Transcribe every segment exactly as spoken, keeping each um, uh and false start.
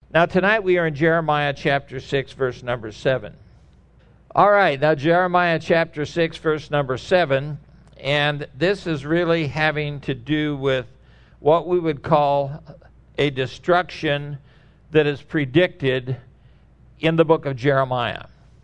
Now, tonight we are in Jeremiah chapter six, verse number seven. All right, now Jeremiah chapter six, verse number seven, and this is really having to do with what we would call a destruction that is predicted in the book of Jeremiah.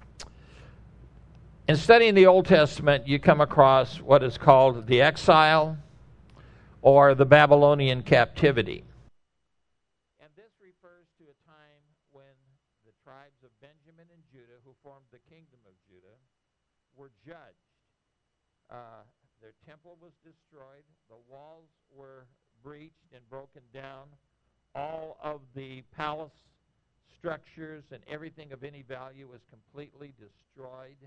In studying the Old Testament, you come across what is called the exile or the Babylonian captivity. And this refers to a time when the tribes of Benjamin and Judah, who formed the kingdom of Judah, were judged. Uh, their temple was destroyed. The walls were breached and broken down. All of the palace structures and everything of any value was completely destroyed.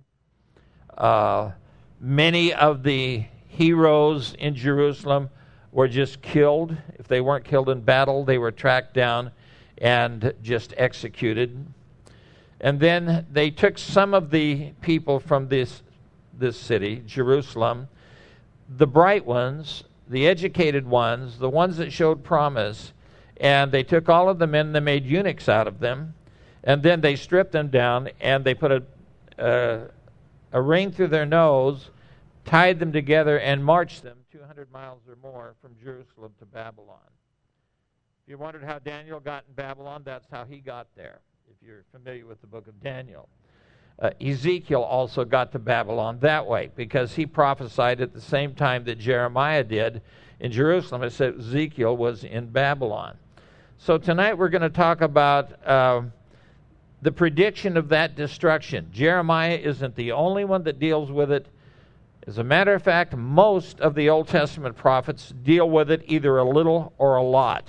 Uh, many of the heroes in Jerusalem were just killed. If they weren't killed in battle, they were tracked down and just executed. And then they took some of the people from this, this city, Jerusalem, the bright ones, the educated ones, the ones that showed promise, and they took all of the men, they made eunuchs out of them, and then they stripped them down, and they put a, a, a ring through their nose, tied them together, and marched them two hundred miles or more from Jerusalem to Babylon. If you wondered how Daniel got in Babylon, that's how he got there, if you're familiar with the book of Daniel. Uh, Ezekiel also got to Babylon that way because he prophesied at the same time that Jeremiah did in Jerusalem. It said Ezekiel was in Babylon. So tonight we're going to talk about uh, the prediction of that destruction. Jeremiah isn't the only one that deals with it. As a matter of fact, most of the Old Testament prophets deal with it either a little or a lot.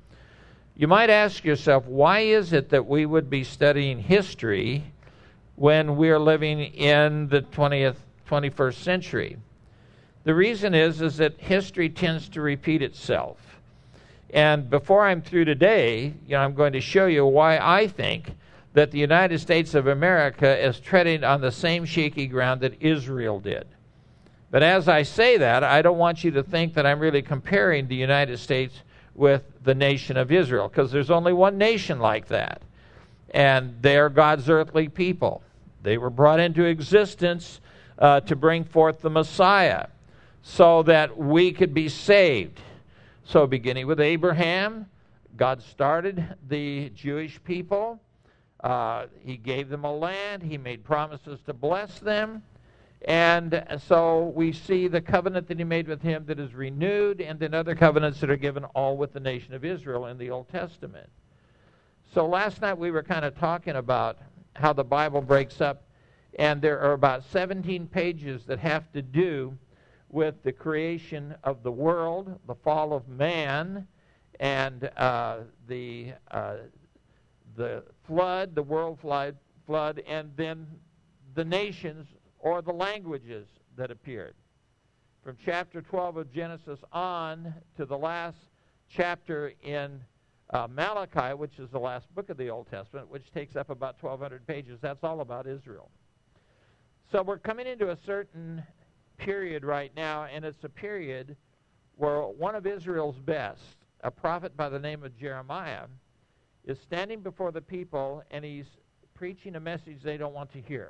You might ask yourself, why is it that we would be studying history when we're living in the twentieth, twenty-first century? The reason is, is that history tends to repeat itself. And before I'm through today, you know, I'm going to show you why I think that the United States of America is treading on the same shaky ground that Israel did. But as I say that, I don't want you to think that I'm really comparing the United States with the nation of Israel, because there's only one nation like that. And they are God's earthly people. They were brought into existence uh, to bring forth the Messiah so that we could be saved. So beginning with Abraham, God started the Jewish people. Uh, he gave them a land. He made promises to bless them. And so we see the covenant that he made with him that is renewed, and then other covenants that are given all with the nation of Israel in the Old Testament. So last night we were kind of talking about how the Bible breaks up, and there are about seventeen pages that have to do with the creation of the world, the fall of man, and uh, the uh, the flood, the world flood, flood, and then the nations or the languages that appeared. From chapter twelve of Genesis on to the last chapter in uh, Malachi, which is the last book of the Old Testament, which takes up about twelve hundred pages, that's all about Israel. So we're coming into a certain period right now, and it's a period where one of Israel's best, a prophet by the name of Jeremiah, is standing before the people, and he's preaching a message they don't want to hear.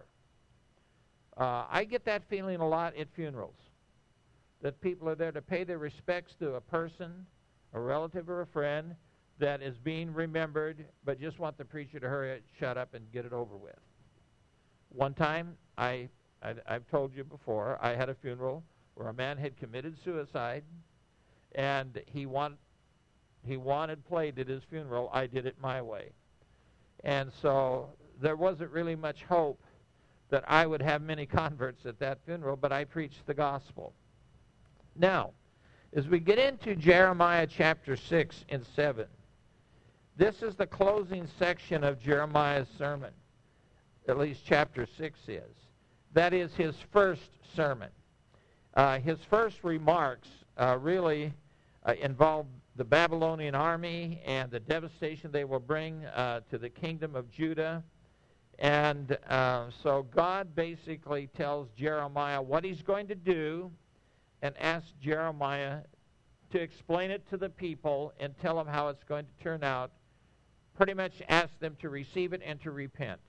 Uh, I get that feeling a lot at funerals, that people are there to pay their respects to a person, a relative or a friend that is being remembered, but just want the preacher to hurry, shut up, and get it over with. One time, I, I, I've told you before, I had a funeral where a man had committed suicide, and he, want, he wanted played at his funeral. I did it my way. And so there wasn't really much hope that I would have many converts at that funeral, but I preached the gospel. Now, as we get into Jeremiah chapter six and seven, this is the closing section of Jeremiah's sermon, at least chapter six is. That is his first sermon. Uh, his first remarks uh, really uh, involve the Babylonian army and the devastation they will bring uh, to the kingdom of Judah. And uh, so God basically tells Jeremiah what he's going to do and asks Jeremiah to explain it to the people and tell them how it's going to turn out pretty much asked them to receive it and to repent.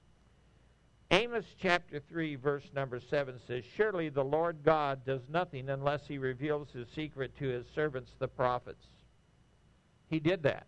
Amos chapter three, verse number seven says, "Surely the Lord God does nothing unless he reveals his secret to his servants, the prophets." He did that.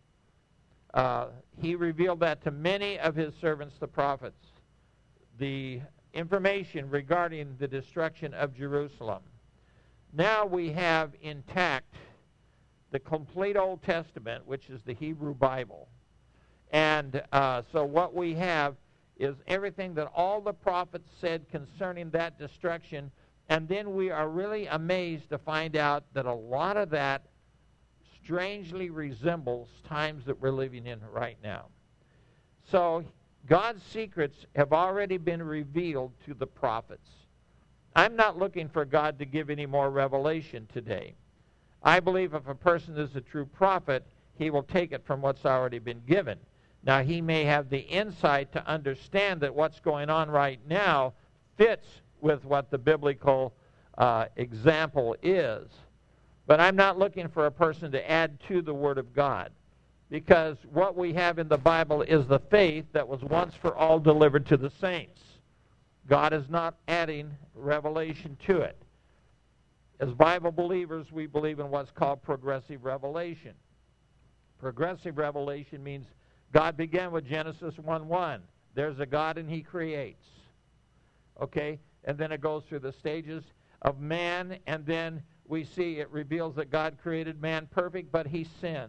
Uh, he revealed that to many of his servants, the prophets, the information regarding the destruction of Jerusalem. Now we have intact the complete Old Testament, which is the Hebrew Bible. And uh, so what we have is everything that all the prophets said concerning that destruction, and then we are really amazed to find out that a lot of that strangely resembles times that we're living in right now. So God's secrets have already been revealed to the prophets. I'm not looking for God to give any more revelation today. I believe if a person is a true prophet, he will take it from what's already been given. Now, he may have the insight to understand that what's going on right now fits with what the biblical uh, example is. But I'm not looking for a person to add to the Word of God, because what we have in the Bible is the faith that was once for all delivered to the saints. God is not adding revelation to it. As Bible believers, we believe in what's called progressive revelation. Progressive revelation means God began with Genesis one one. There's a God and he creates. Okay? And then it goes through the stages of man, and then we see it reveals that God created man perfect, but he sinned.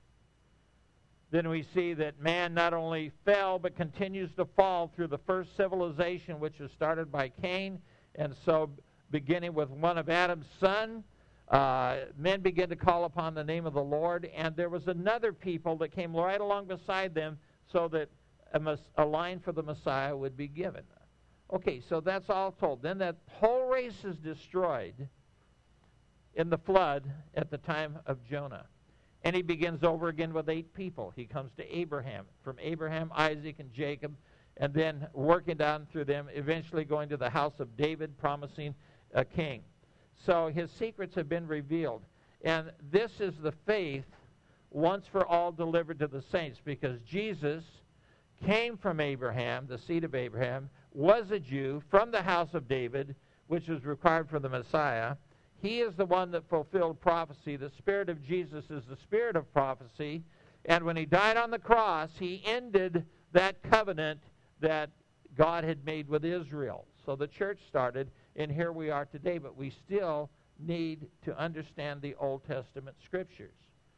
Then we see that man not only fell, but continues to fall through the first civilization, which was started by Cain. And so beginning with one of Adam's sons, uh, men began to call upon the name of the Lord, and there was another people that came right along beside them so that a, mes- a line for the Messiah would be given. Okay, so that's all told. Then that whole race is destroyed in the flood at the time of Jonah. And he begins over again with eight people. He comes to Abraham. From Abraham, Isaac, and Jacob, and then working down through them, eventually going to the house of David, promising a king. So his secrets have been revealed. And this is the faith once for all delivered to the saints, because Jesus came from Abraham, the seed of Abraham, was a Jew from the house of David, which was required for the Messiah. He is the one that fulfilled prophecy. The Spirit of Jesus is the Spirit of prophecy. And when he died on the cross, he ended that covenant that God had made with Israel. So the church started, and here we are today, but we still need to understand the Old Testament scriptures.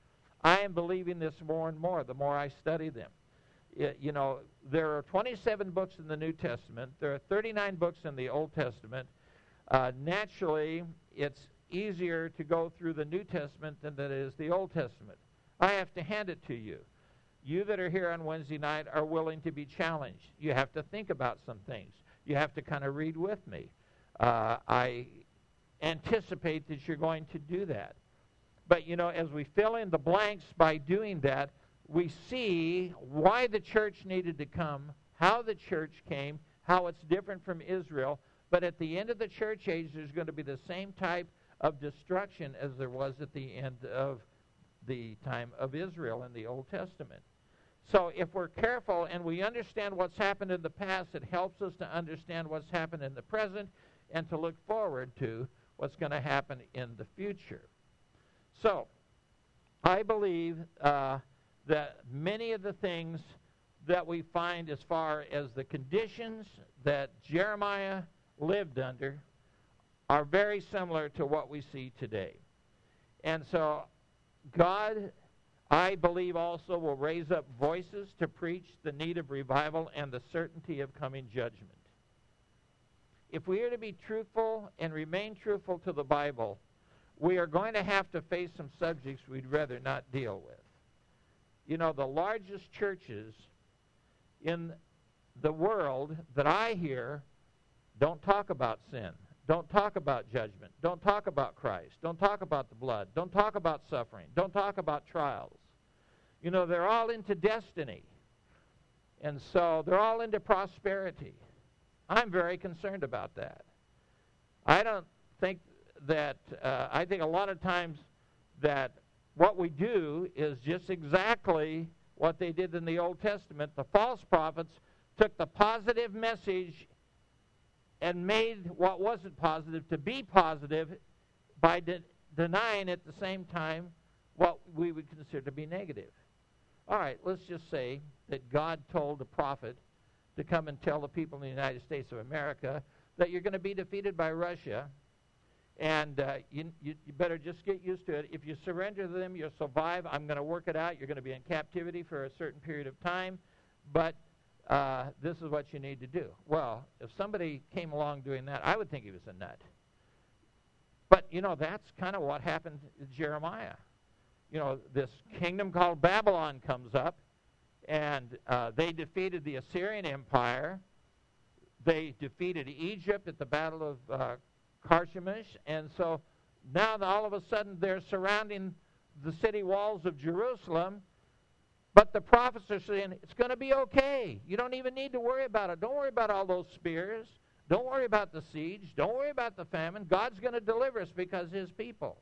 I am believing this more and more the more I study them. It, you know, there are twenty-seven books in the New Testament. There are thirty-nine books in the Old Testament. Uh, naturally, it's easier to go through the New Testament than it is the Old Testament. I have to hand it to you. You that are here on Wednesday night are willing to be challenged. You have to think about some things. You have to kind of read with me. Uh, I anticipate that you're going to do that. But, you know, as we fill in the blanks by doing that, we see why the church needed to come, how the church came, how it's different from Israel. But at the end of the church age, there's going to be the same type of destruction as there was at the end of the time of Israel in the Old Testament. So if we're careful and we understand what's happened in the past, it helps us to understand what's happened in the present and to look forward to what's going to happen in the future. So I believe uh, that many of the things that we find as far as the conditions that Jeremiah lived under are very similar to what we see today. And so God, I believe, also will raise up voices to preach the need of revival and the certainty of coming judgment. If we are to be truthful and remain truthful to the Bible, we are going to have to face some subjects we'd rather not deal with. You know, the largest churches in the world that I hear don't talk about sin, don't talk about judgment, don't talk about Christ, don't talk about the blood, don't talk about suffering, don't talk about trials. You know, they're all into destiny. And so they're all into prosperity. I'm very concerned about that. I don't think that, uh, I think a lot of times that what we do is just exactly what they did in the Old Testament. The false prophets took the positive message and made what wasn't positive to be positive by de- denying at the same time what we would consider to be negative. All right, let's just say that God told a prophet to come and tell the people in the United States of America that you're going to be defeated by Russia, and uh, you, you, you better just get used to it. If you surrender to them, you'll survive. I'm going to work it out. You're going to be in captivity for a certain period of time, but uh, this is what you need to do. Well, if somebody came along doing that, I would think he was a nut. But, you know, that's kind of what happened to Jeremiah. You know, this kingdom called Babylon comes up, and uh, they defeated the Assyrian Empire. They defeated Egypt at the Battle of uh, Carchemish, and so now all of a sudden they're surrounding the city walls of Jerusalem, but the prophets are saying, it's going to be okay. You don't even need to worry about it. Don't worry about all those spears. Don't worry about the siege. Don't worry about the famine. God's going to deliver us because his people.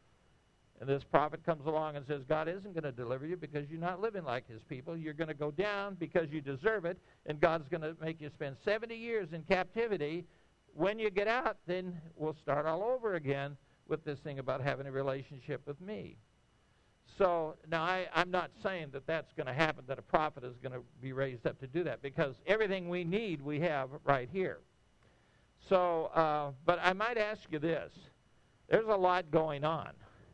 And this prophet comes along and says, God isn't going to deliver you because you're not living like his people. You're going to go down because you deserve it, and God's going to make you spend seventy years in captivity. When you get out, then we'll start all over again with this thing about having a relationship with me. So now I, I'm not saying that that's going to happen, that a prophet is going to be raised up to do that, because everything we need we have right here. So, uh, but I might ask you this. There's a lot going on.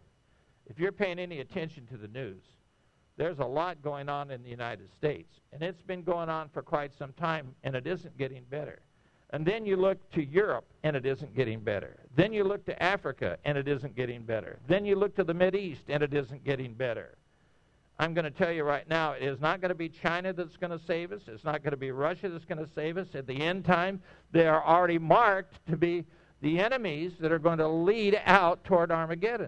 If you're paying any attention to the news, there's a lot going on in the United States, and it's been going on for quite some time, and it isn't getting better. And then you look to Europe, and it isn't getting better. Then you look to Africa, and it isn't getting better. Then you look to the Mideast, and it isn't getting better. I'm going to tell you right now, it is not going to be China that's going to save us. It's not going to be Russia that's going to save us. At the end time, they are already marked to be the enemies that are going to lead out toward Armageddon.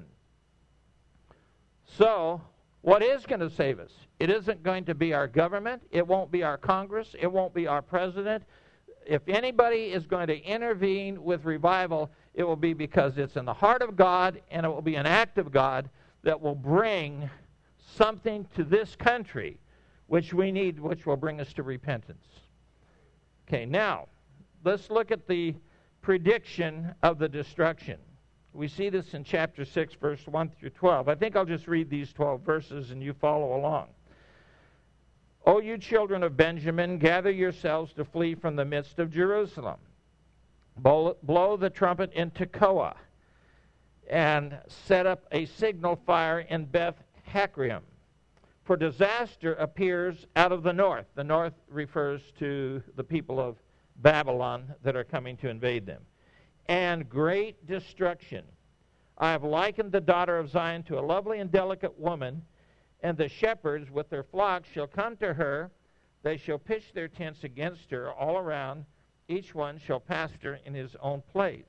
So, what is going to save us? It isn't going to be our government. It won't be our Congress. It won't be our president. If anybody is going to intervene with revival, it will be because it's in the heart of God, and it will be an act of God that will bring something to this country which we need, which will bring us to repentance. Okay, now, let's look at the prediction of the destruction. We see this in chapter six, verse one through twelve. I think I'll just read these twelve verses and you follow along. O you children of Benjamin, gather yourselves to flee from the midst of Jerusalem. Blow the trumpet in Tekoa, and set up a signal fire in Beth Hakream. For disaster appears out of the north. The north refers to the people of Babylon that are coming to invade them. And great destruction. I have likened the daughter of Zion to a lovely and delicate woman, and the shepherds with their flocks shall come to her. They shall pitch their tents against her all around. Each one shall pasture in his own place.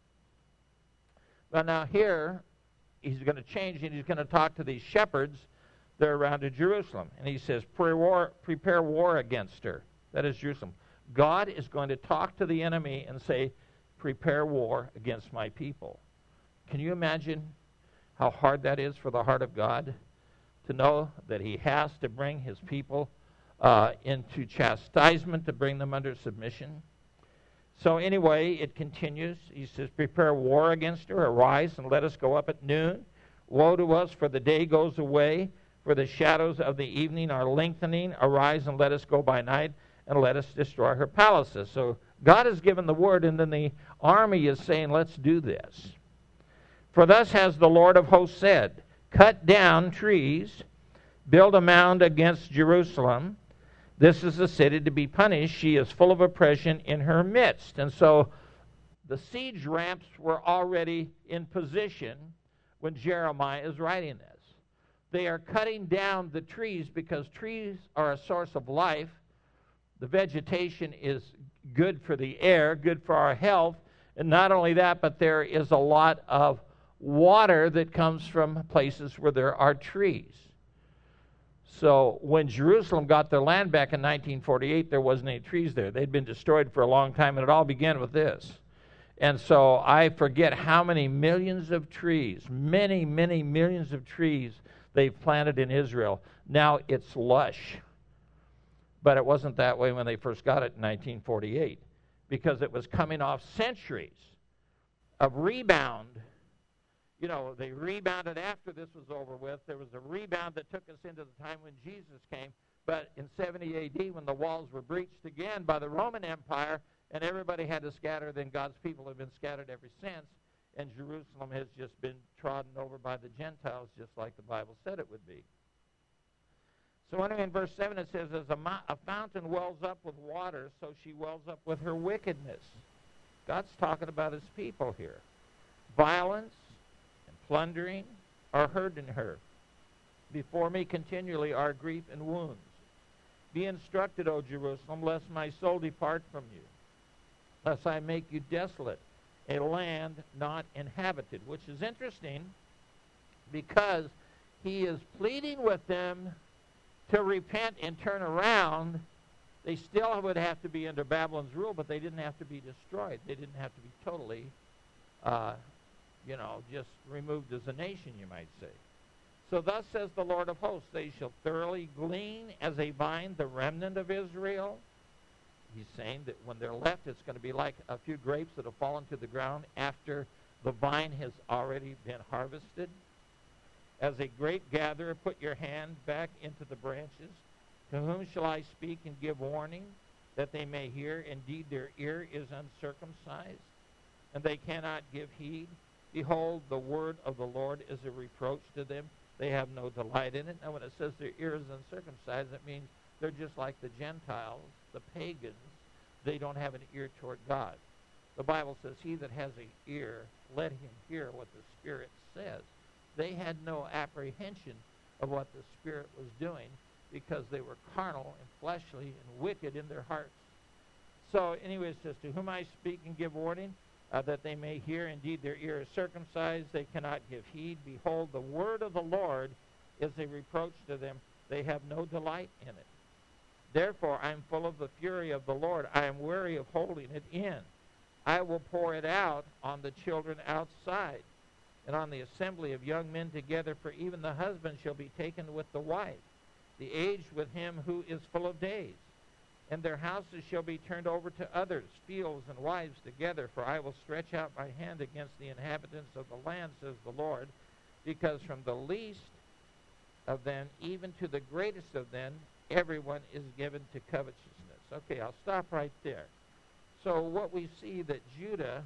But now here, he's going to change, and he's going to talk to these shepherds that are around in Jerusalem. And he says, prepare war, prepare war against her. That is Jerusalem. God is going to talk to the enemy and say, prepare war against my people. Can you imagine how hard that is for the heart of God to know that he has to bring his people uh, into chastisement, to bring them under submission? So anyway, it continues. He says, prepare war against her. Arise and let us go up at noon. Woe to us, for the day goes away, for the shadows of the evening are lengthening. Arise and let us go by night, and let us destroy her palaces. So God has given the word, and then the army is saying, let's do this. For thus has the Lord of hosts said, cut down trees, build a mound against Jerusalem. This is a city to be punished. She is full of oppression in her midst. And so the siege ramps were already in position when Jeremiah is writing this. They are cutting down the trees because trees are a source of life. The vegetation is good for the air, good for our health. And not only that, but there is a lot of water that comes from places where there are trees. So when Jerusalem got their land back in nineteen forty-eight, there wasn't any trees there. They'd been destroyed for a long time, and it all began with this. And so I forget how many millions of trees, many, many millions of trees they've planted in Israel. Now it's lush. But it wasn't that way when they first got it in nineteen forty-eight, because it was coming off centuries of rebound. You know, they rebounded after this was over with. There was a rebound that took us into the time when Jesus came. But in seventy A D, when the walls were breached again by the Roman Empire and everybody had to scatter, then God's people have been scattered ever since. And Jerusalem has just been trodden over by the Gentiles, just like the Bible said it would be. So anyway, in verse seven it says, as a, mo- a fountain wells up with water, so she wells up with her wickedness. God's talking about his people here. Violence and plundering are heard in her. Before me continually are grief and wounds. Be instructed, O Jerusalem, lest my soul depart from you, lest I make you desolate, a land not inhabited. Which is interesting, because he is pleading with them to repent and turn around. They still would have to be under Babylon's rule, but they didn't have to be destroyed. They didn't have to be totally, uh, you know, just removed as a nation, you might say. So thus says the Lord of hosts, they shall thoroughly glean as a vine the remnant of Israel. He's saying that when they're left, it's going to be like a few grapes that have fallen to the ground after the vine has already been harvested. As a grape gatherer, put your hand back into the branches. To whom shall I speak and give warning, that they may hear? Indeed, their ear is uncircumcised, and they cannot give heed. Behold, the word of the Lord is a reproach to them. They have no delight in it. Now, when it says their ear is uncircumcised, it means they're just like the Gentiles, the pagans. They don't have an ear toward God. The Bible says, he that has an ear, let him hear what the Spirit says. They had no apprehension of what the Spirit was doing, because they were carnal and fleshly and wicked in their hearts. So anyway, it says, to whom I speak and give warning, uh, that they may hear. Indeed, their ear is circumcised, they cannot give heed. Behold, the word of the Lord is a reproach to them. They have no delight in it. Therefore, I am full of the fury of the Lord. I am weary of holding it in. I will pour it out on the children outside, and on the assembly of young men together, for even the husband shall be taken with the wife, the aged with him who is full of days. And their houses shall be turned over to others, fields and wives together, for I will stretch out my hand against the inhabitants of the land, says the Lord, because from the least of them even to the greatest of them, everyone is given to covetousness. Okay, I'll stop right there. So what we see that Judah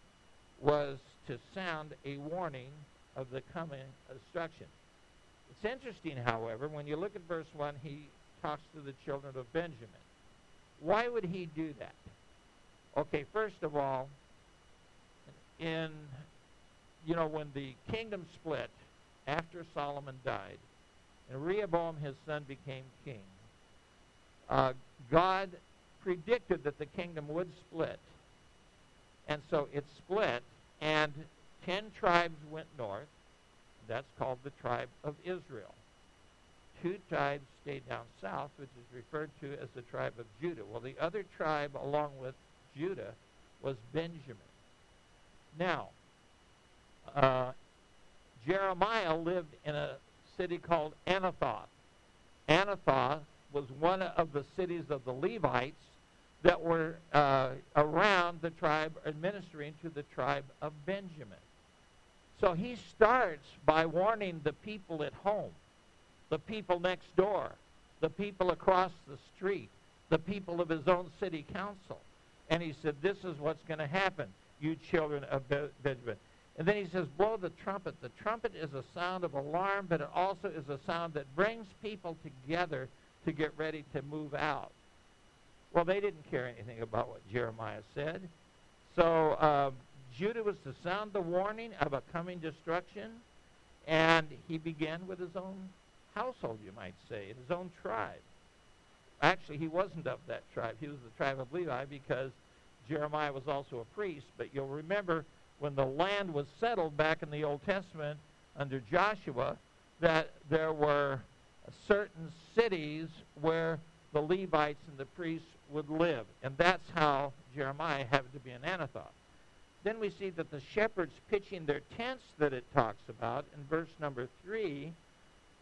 was to sound a warning of the coming destruction. It's interesting, however, when you look at verse one, he talks to the children of Benjamin. Why would he do that? Okay, first of all, in, you know, when the kingdom split after Solomon died, and Rehoboam, his son, became king, uh, God predicted that the kingdom would split. And so it split, and ten tribes went north. That's called the tribe of Israel. Two tribes stayed down south, which is referred to as the tribe of Judah. Well, the other tribe, along with Judah, was Benjamin. Now, uh, Jeremiah lived in a city called Anathoth. Anathoth was one of the cities of the Levites that were uh, around the tribe, administering to the tribe of Benjamin. So he starts by warning the people at home, the people next door, the people across the street, the people of his own city council. And he said, this is what's going to happen, you children of Benjamin. And then he says, blow the trumpet. The trumpet is a sound of alarm, but it also is a sound that brings people together to get ready to move out. Well, they didn't care anything about what Jeremiah said. So uh, Judah was to sound the warning of a coming destruction, and he began with his own household, you might say, in his own tribe. Actually, he wasn't of that tribe. He was the tribe of Levi, because Jeremiah was also a priest. But you'll remember when the land was settled back in the Old Testament under Joshua, that there were certain cities where the Levites and the priests would live. And that's how Jeremiah happened to be in Anathoth. Then we see that the shepherds pitching their tents that it talks about in verse number three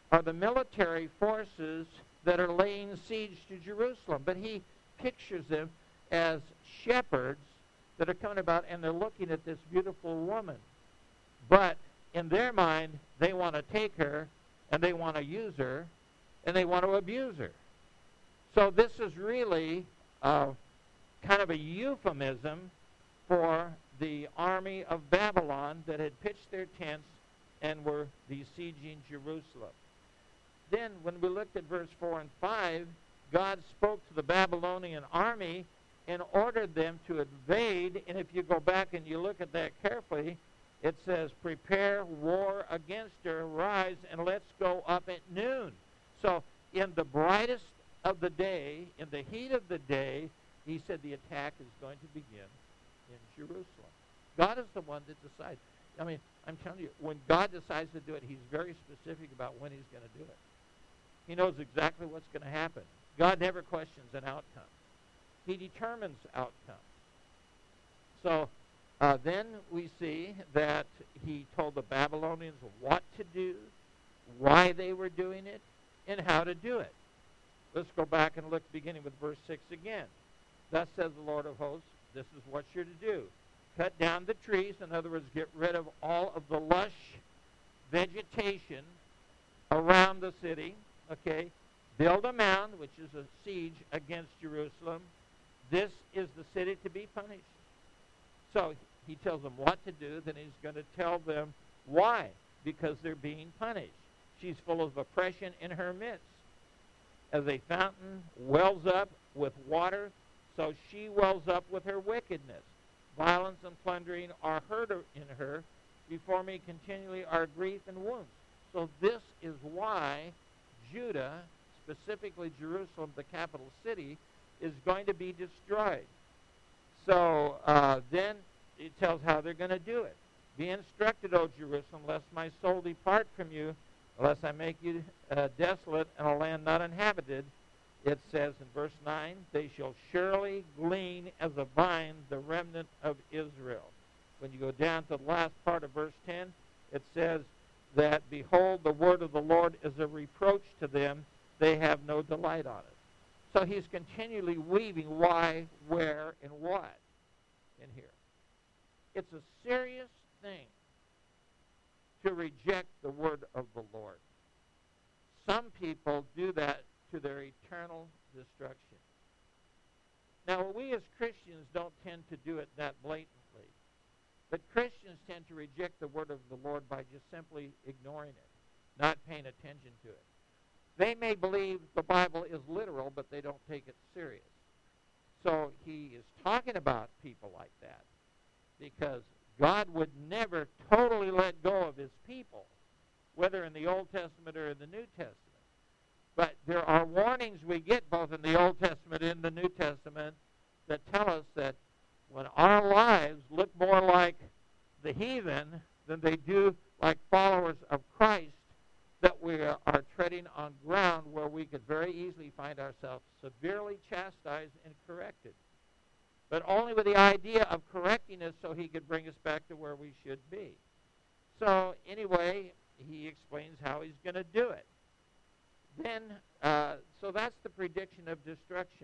are the military forces that are laying siege to Jerusalem. But he pictures them as shepherds that are coming about, and they're looking at this beautiful woman. But in their mind, they want to take her, and they want to use her, and they want to abuse her. So this is really uh, kind of a euphemism for the army of Babylon that had pitched their tents and were besieging Jerusalem. Then, when we looked at verse four and five, God spoke to the Babylonian army and ordered them to invade. And if you go back and you look at that carefully, it says, prepare war against her, rise, and let's go up at noon. So in the brightest of the day, in the heat of the day, he said the attack is going to begin in Jerusalem. God is the one that decides. I mean, I'm telling you, when God decides to do it, he's very specific about when he's going to do it. He knows exactly what's going to happen. God never questions an outcome. He determines outcomes. So uh, then we see that he told the Babylonians what to do, why they were doing it, and how to do it. Let's go back and look beginning with verse six again. Thus says the Lord of hosts, this is what you're to do. Cut down the trees, in other words, get rid of all of the lush vegetation around the city, okay? Build a mound, which is a siege against Jerusalem. This is the city to be punished. So he tells them what to do, then he's going to tell them why. Because they're being punished. She's full of oppression in her midst. As a fountain wells up with water, so she wells up with her wickedness. Violence and plundering are heard in her. Before me continually are grief and wounds. So this is why Judah, specifically Jerusalem, the capital city, is going to be destroyed. So uh, then it tells how they're going to do it. Be instructed, O Jerusalem, lest my soul depart from you, lest I make you uh, desolate and a land not inhabited. It says in verse nine, they shall surely glean as a vine the remnant of Israel. When you go down to the last part of verse ten, it says that, behold, the word of the Lord is a reproach to them. They have no delight on it. So he's continually weaving why, where, and what in here. It's a serious thing to reject the word of the Lord. Some people do that to their eternal destruction. Now, we as Christians don't tend to do it that blatantly. But Christians tend to reject the word of the Lord by just simply ignoring it, not paying attention to it. They may believe the Bible is literal, but they don't take it serious. So he is talking about people like that because God would never totally let go of his people, whether in the Old Testament or in the New Testament. But there are warnings we get both in the Old Testament and the New Testament that tell us that when our lives look more like the heathen than they do like followers of Christ, that we are, are treading on ground where we could very easily find ourselves severely chastised and corrected. But only with the idea of correcting us so he could bring us back to where we should be. So anyway, he explains how he's going to do it. Then, uh, so that's the prediction of destruction.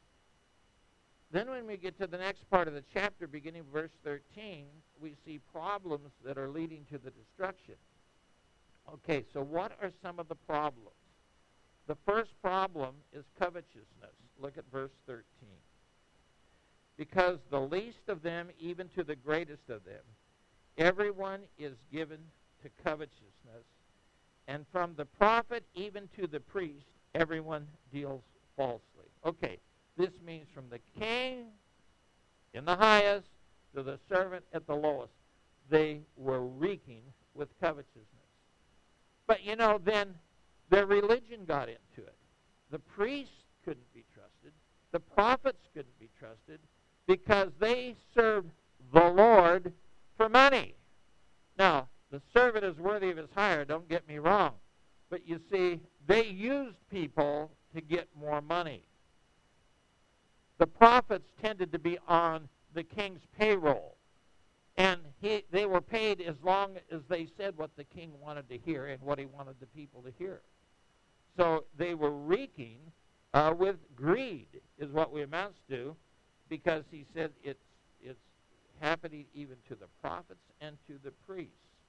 Then when we get to the next part of the chapter, beginning verse thirteen, we see problems that are leading to the destruction. Okay, so what are some of the problems? The first problem is covetousness. Look at verse thirteen. Because the least of them, even to the greatest of them, everyone is given to covetousness. And from the prophet even to the priest, everyone deals falsely. Okay, this means from the king in the highest to the servant at the lowest. They were reeking with covetousness. But, you know, then their religion got into it. The priests couldn't be trusted. The prophets couldn't be trusted because they served the Lord for money. Now, the servant is worthy of his hire, don't get me wrong. But you see, they used people to get more money. The prophets tended to be on the king's payroll. And he, they were paid as long as they said what the king wanted to hear and what he wanted the people to hear. So they were reeking uh, with greed, is what we amounts to, because he said it's it's happening even to the prophets and to the priests.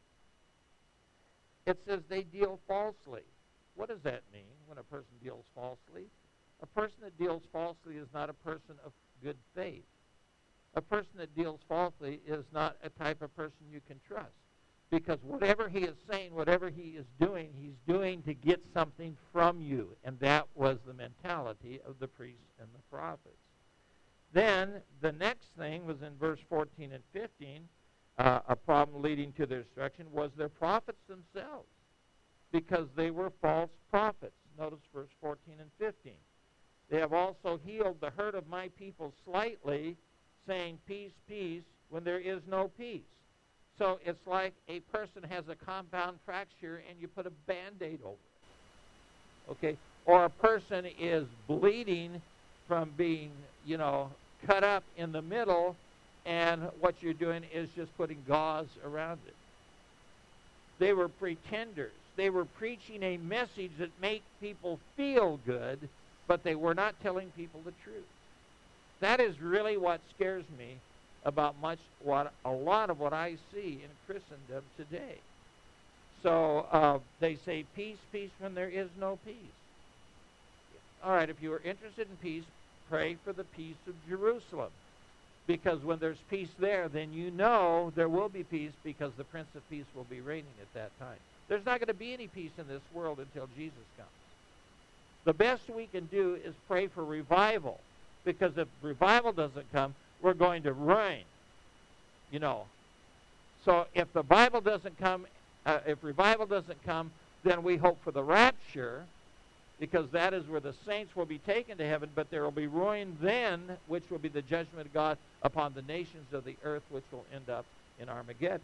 It says they deal falsely. What does that mean when a person deals falsely? A person that deals falsely is not a person of good faith. A person that deals falsely is not a type of person you can trust. Because whatever he is saying, whatever he is doing, he's doing to get something from you. And that was the mentality of the priests and the prophets. Then the next thing was in verse fourteen and fifteen. Uh, a problem leading to their destruction was their prophets themselves, because they were false prophets. Notice verse fourteen and fifteen. They have also healed the hurt of my people slightly, saying peace, peace, when there is no peace. So it's like a person has a compound fracture and you put a Band-Aid over it. Okay? Or a person is bleeding from being, you know, cut up in the middle, and what you're doing is just putting gauze around it. They were pretenders. They were preaching a message that made people feel good, but they were not telling people the truth. That is really what scares me about much what a lot of what I see in Christendom today. So uh, they say peace, peace when there is no peace. All right, if you are interested in peace, pray for the peace of Jerusalem. Because when there's peace there, then you know there will be peace, because the Prince of Peace will be reigning at that time. There's not going to be any peace in this world until Jesus comes. The best we can do is pray for revival, because if revival doesn't come, we're going to ruin, you know. So if the Bible doesn't come, uh, if revival doesn't come, then we hope for the rapture, because that is where the saints will be taken to heaven, but there will be ruin then, which will be the judgment of God upon the nations of the earth, which will end up in Armageddon.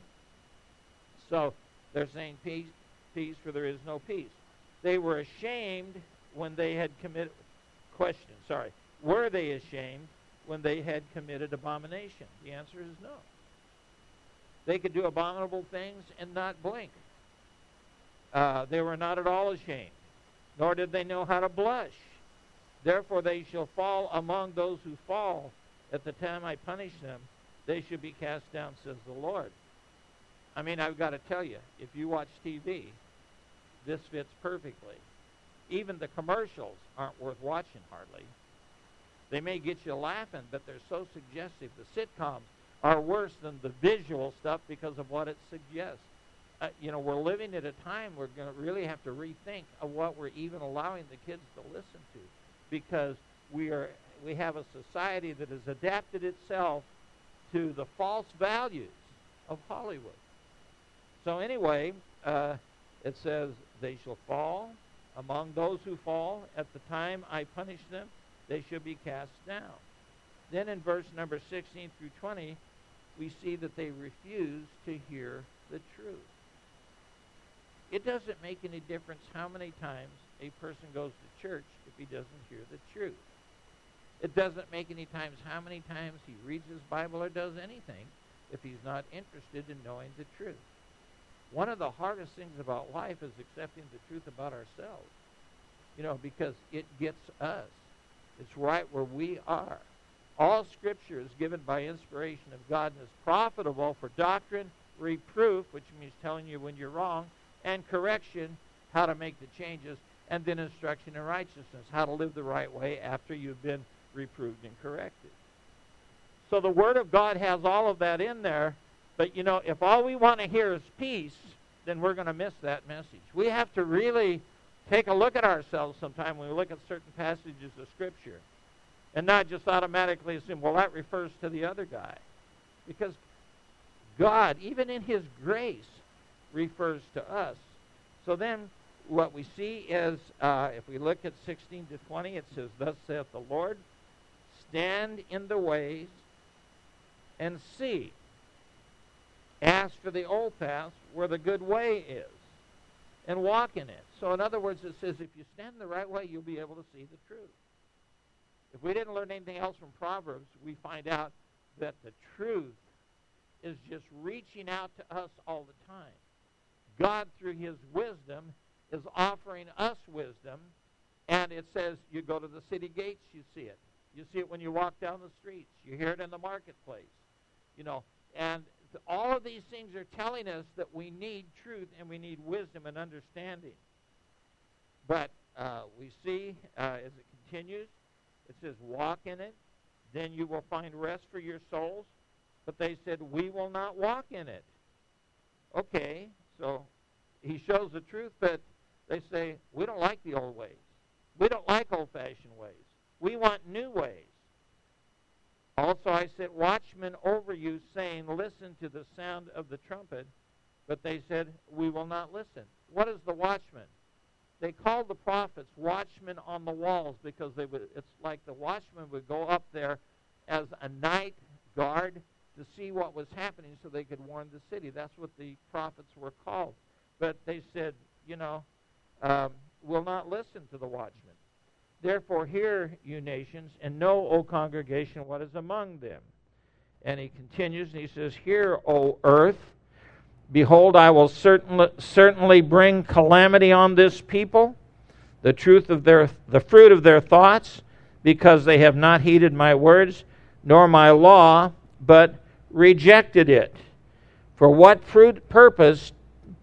So they're saying peace, peace, for there is no peace. They were ashamed when they had committed, question, sorry, were they ashamed when they had committed abomination? The answer is no. They could do abominable things and not blink. Uh, they were not at all ashamed, nor did they know how to blush. Therefore they shall fall among those who fall. At the time I punish them, they should be cast down, says the Lord. I mean, I've got to tell you, if you watch T V, this fits perfectly. Even the commercials aren't worth watching hardly. They may get you laughing, but they're so suggestive. The sitcoms are worse than the visual stuff because of what it suggests. Uh, you know, we're living at a time we're going to really have to rethink of what we're even allowing the kids to listen to, because we are we have a society that has adapted itself to the false values of Hollywood. So anyway, uh, it says, they shall fall among those who fall. At the time I punish them, they should be cast down. Then in verse number sixteen through twenty, we see that they refuse to hear the truth. It doesn't make any difference how many times a person goes to church if he doesn't hear the truth. It doesn't make any times how many times he reads his Bible or does anything if he's not interested in knowing the truth. One of the hardest things about life is accepting the truth about ourselves, you know, because it gets us. It's right where we are. All Scripture is given by inspiration of God and is profitable for doctrine, reproof, which means telling you when you're wrong, and correction, how to make the changes, and then instruction in righteousness, how to live the right way after you've been reproved and corrected. So the Word of God has all of that in there, but you know, if all we want to hear is peace, then we're going to miss that message. We have to really take a look at ourselves sometime when we look at certain passages of Scripture, and not just automatically assume, well, that refers to the other guy. Because God, even in His grace, refers to us. So then what we see is, uh, if we look at sixteen to twenty, it says, thus saith the Lord, stand in the ways and see. Ask for the old path where the good way is, and walk in it. So in other words, it says if you stand the right way, you'll be able to see the truth. If we didn't learn anything else from Proverbs, we find out that the truth is just reaching out to us all the time. God, through his wisdom, is offering us wisdom. And it says, you go to the city gates, you see it. You see it when you walk down the streets. You hear it in the marketplace. You know, and th- all of these things are telling us that we need truth and we need wisdom and understanding. But uh, we see, uh, as it continues, it says, walk in it, then you will find rest for your souls. But they said, we will not walk in it. Okay, so he shows the truth, but they say, we don't like the old ways. We don't like old-fashioned ways. We want new ways. Also I set watchmen over you, saying, listen to the sound of the trumpet. But they said, we will not listen. What is the watchman? They called the prophets watchmen on the walls because they would. It's like the watchman would go up there as a night guard to see what was happening so they could warn the city. That's what the prophets were called. But they said, you know, um, will not listen to the watchman. Therefore hear, you nations, and know, O congregation, what is among them. And he continues, and he says, hear, O earth, behold, I will certainly, certainly bring calamity on this people, the truth of their, the fruit of their thoughts, because they have not heeded my words, nor my law, but rejected it. For what fruit purpose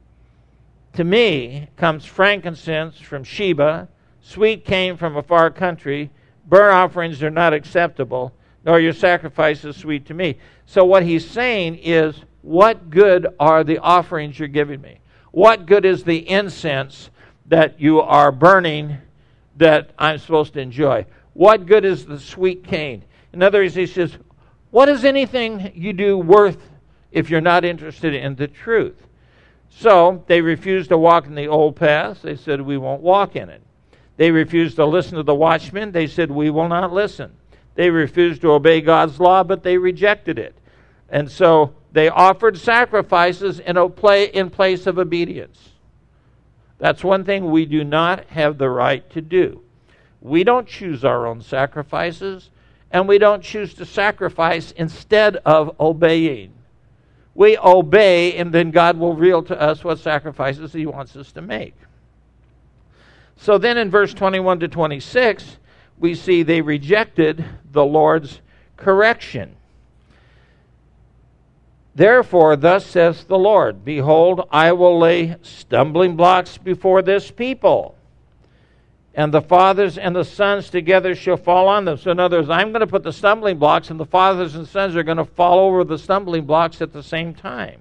to me comes frankincense from Sheba, sweet cane from a far country, burnt offerings are not acceptable, nor your sacrifices sweet to me. So what he's saying is, what good are the offerings you're giving me? What good is the incense that you are burning that I'm supposed to enjoy? What good is the sweet cane? In other words, he says, what is anything you do worth if you're not interested in the truth? So they refused to walk in the old paths. They said, we won't walk in it. They refused to listen to the watchmen. They said, we will not listen. They refused to obey God's law, but they rejected it. And so they offered sacrifices in, a play, in place of obedience. That's one thing we do not have the right to do. We don't choose our own sacrifices, and we don't choose to sacrifice instead of obeying. We obey, and then God will reveal to us what sacrifices he wants us to make. So then in verse twenty-one to twenty-six, we see they rejected the Lord's correction. Therefore, thus says the Lord, behold, I will lay stumbling blocks before this people, and the fathers and the sons together shall fall on them. So in other words, I'm going to put the stumbling blocks, and the fathers and sons are going to fall over the stumbling blocks at the same time.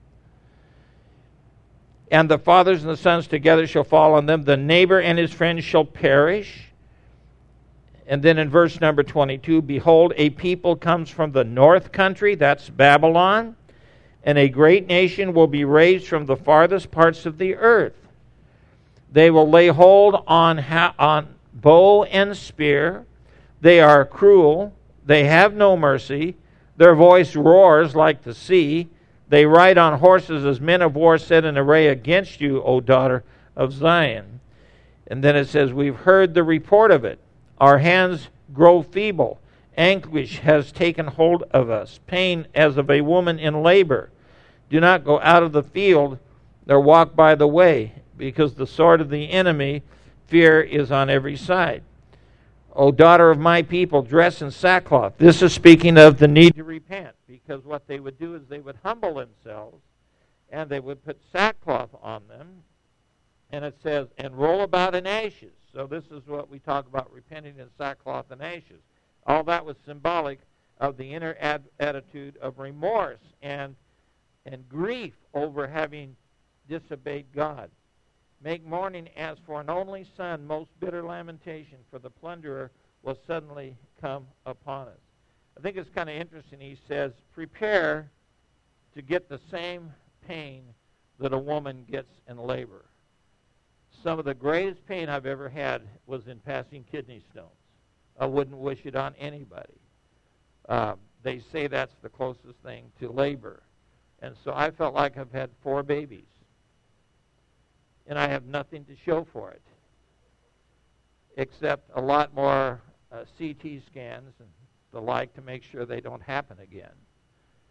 And the fathers and the sons together shall fall on them. The neighbor and his friends shall perish. And then in verse number twenty-two, behold, a people comes from the north country, that's Babylon, and a great nation will be raised from the farthest parts of the earth. They will lay hold on, ha- on bow and spear. They are cruel. They have no mercy. Their voice roars like the sea. They ride on horses as men of war set in array against you, O daughter of Zion. And then it says, we've heard the report of it. Our hands grow feeble. Anguish has taken hold of us. Pain as of a woman in labor. Do not go out of the field nor walk by the way, because the sword of the enemy, fear is on every side. O daughter of my people, dress in sackcloth. This is speaking of the need to repent, because what they would do is they would humble themselves, and they would put sackcloth on them, and it says, and roll about in ashes. So this is what we talk about, repenting in sackcloth and ashes. All that was symbolic of the inner ad- attitude of remorse and and grief over having disobeyed God. Make mourning as for an only son, most bitter lamentation, for the plunderer will suddenly come upon us. I think it's kind of interesting. He says, prepare to get the same pain that a woman gets in labor. Some of the greatest pain I've ever had was in passing kidney stones. I wouldn't wish it on anybody. Um, they say that's the closest thing to labor. And so I felt like I've had four babies. And I have nothing to show for it, except a lot more uh, C T scans and the like to make sure they don't happen again.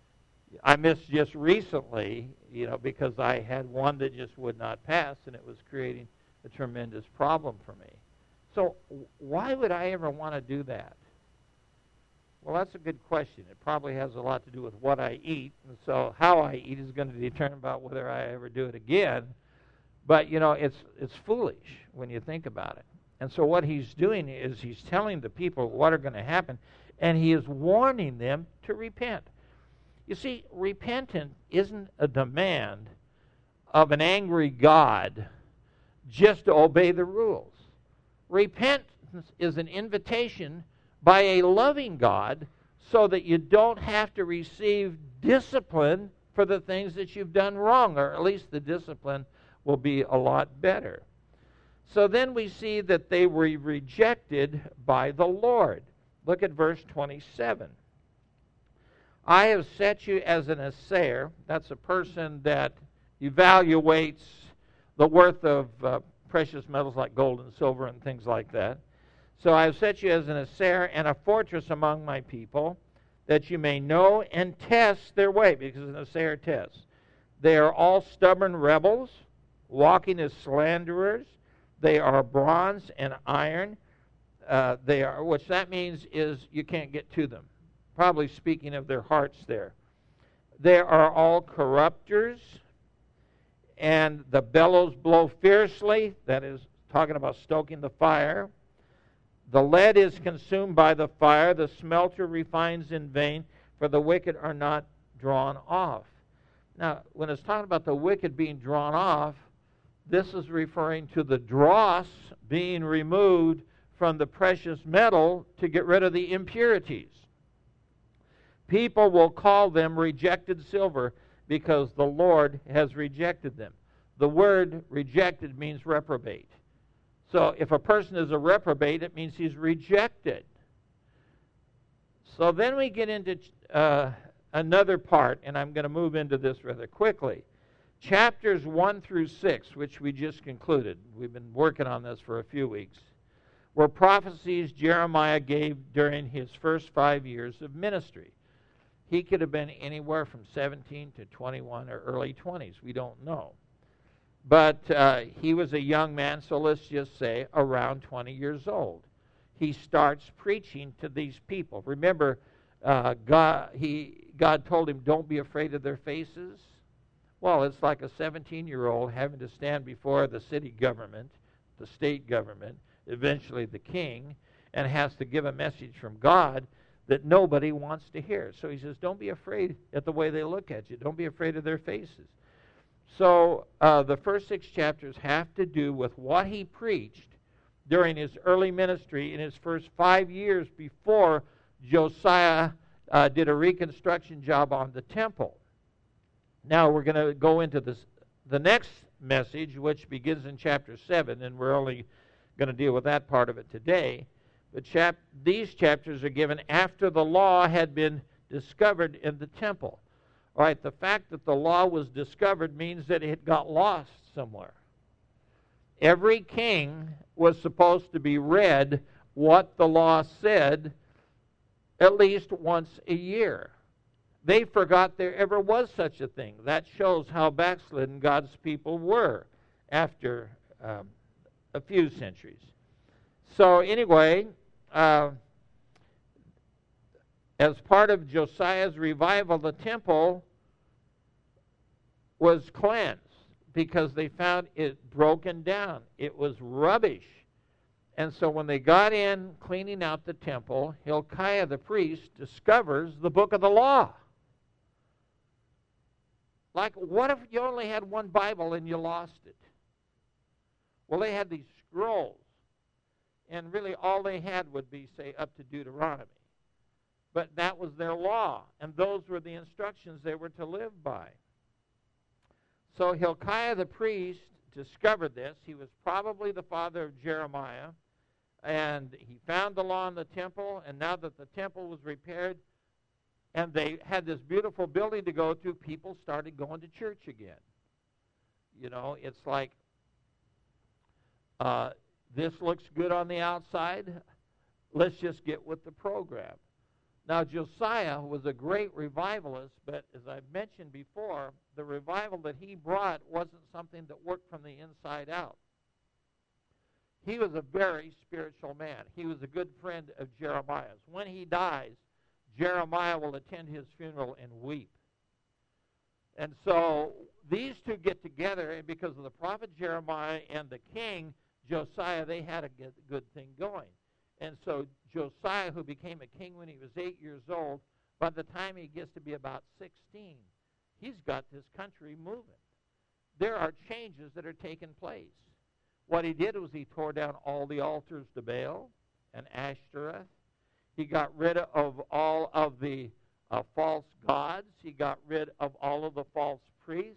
I missed just recently, you know, because I had one that just would not pass, and it was creating a tremendous problem for me. So why would I ever want to do that? Well, that's a good question. It probably has a lot to do with what I eat, and so how I eat is going to determine about whether I ever do it again. But, you know, it's it's foolish when you think about it. And so what he's doing is he's telling the people what are going to happen, and he is warning them to repent. You see, repentance isn't a demand of an angry God just to obey the rules. Repentance is an invitation by a loving God so that you don't have to receive discipline for the things that you've done wrong, or at least the discipline will be a lot better. So then we see that they were rejected by the Lord. Look at verse twenty-seven. I have set you as an assayer. That's a person that evaluates the worth of uh, precious metals like gold and silver and things like that. So I have set you as an assayer and a fortress among my people, that you may know and test their way, because an assayer tests. They are all stubborn rebels, walking as slanderers. They are bronze and iron. Uh, they are, which that means is you can't get to them. Probably speaking of their hearts there. They are all corrupters, and the bellows blow fiercely. That is talking about stoking the fire. The lead is consumed by the fire. The smelter refines in vain, for the wicked are not drawn off. Now, when it's talking about the wicked being drawn off, this is referring to the dross being removed from the precious metal to get rid of the impurities. People will call them rejected silver because the Lord has rejected them. The word rejected means reprobate. So if a person is a reprobate, it means he's rejected. So then we get into uh, another part, and I'm going to move into this rather quickly. Chapters one through six, which we just concluded. We've been working on this for a few weeks. Were prophecies Jeremiah gave during his first five years of ministry. He could have been anywhere from seventeen to twenty-one or early twenties. We don't know. But uh, he was a young man, so let's just say around twenty years old. He starts preaching to these people. Remember, uh, God, he, God told him, don't be afraid of their faces. Well, it's like a seventeen-year-old having to stand before the city government, the state government, eventually the king, and has to give a message from God that nobody wants to hear. So he says, don't be afraid at the way they look at you. Don't be afraid of their faces. So uh, the first six chapters have to do with what he preached during his early ministry in his first five years before Josiah uh, did a reconstruction job on the temple. Now we're going to go into this, the next message, which begins in chapter seven, and we're only going to deal with that part of it today. But chap- these chapters are given after the law had been discovered in the temple. All right, the fact that the law was discovered means that it got lost somewhere. Every king was supposed to be read what the law said at least once a year. They forgot there ever was such a thing. That shows how backslidden God's people were after um, a few centuries. So anyway, uh, as part of Josiah's revival, the temple was cleansed because they found it broken down. It was rubbish. And so when they got in cleaning out the temple, Hilkiah the priest discovers the book of the law. Like, what if you only had one Bible and you lost it? Well, they had these scrolls. And really all they had would be, say, up to Deuteronomy. But that was their law. And those were the instructions they were to live by. So Hilkiah the priest discovered this. He was probably the father of Jeremiah. And he found the law in the temple. And now that the temple was repaired, and they had this beautiful building to go to, people started going to church again. You know, it's like, uh, this looks good on the outside. Let's just get with the program. Now, Josiah was a great revivalist, but as I've mentioned before, the revival that he brought wasn't something that worked from the inside out. He was a very spiritual man. He was a good friend of Jeremiah's. When he dies, Jeremiah will attend his funeral and weep. And so these two get together, and because of the prophet Jeremiah and the king, Josiah, they had a good, good thing going. And so Josiah, who became a king when he was eight years old, by the time he gets to be about sixteen, he's got this country moving. There are changes that are taking place. What he did was he tore down all the altars to Baal and Ashtoreth. He got rid of all of the uh, false gods. He got rid of all of the false priests.